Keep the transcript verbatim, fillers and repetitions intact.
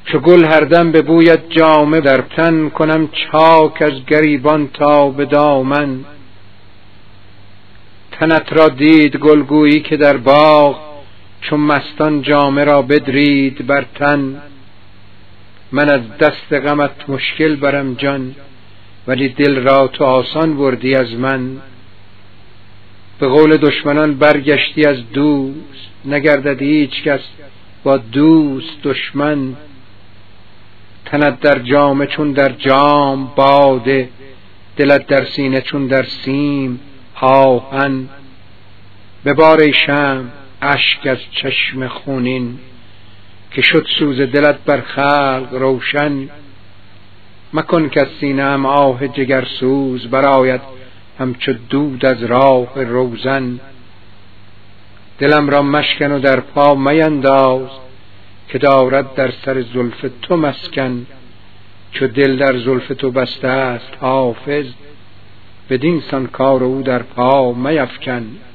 چو گل هر دم به بویت جامه در تن، کنم چاک از گریبان تا به دامن. تنت را دید گلگویی که در باغ، چون مستان جامه را بدرید بر تن. من از دست غمت مشکل برم جان، ولی دل را تو آسان بردی از من. به قول دشمنان برگشتی از دوست، نگردد هیچ کس با دوست دشمن. تنت در جامه چون در جام باده، دلت در سینه چون در سیم آهن. ببار ای شمع اشک از چشم خونین، که شد سوز دلت بر خلق روشن. مکن که از سینه ام آه جگرسوز، برآید همچو دود از راه روزن. دلم را مشکن و در پا مینداز، که دارد در سر زلف تو مسکن. چو دل در زلف تو بسته است حافظ، بدین سان کار او در پا میفکن.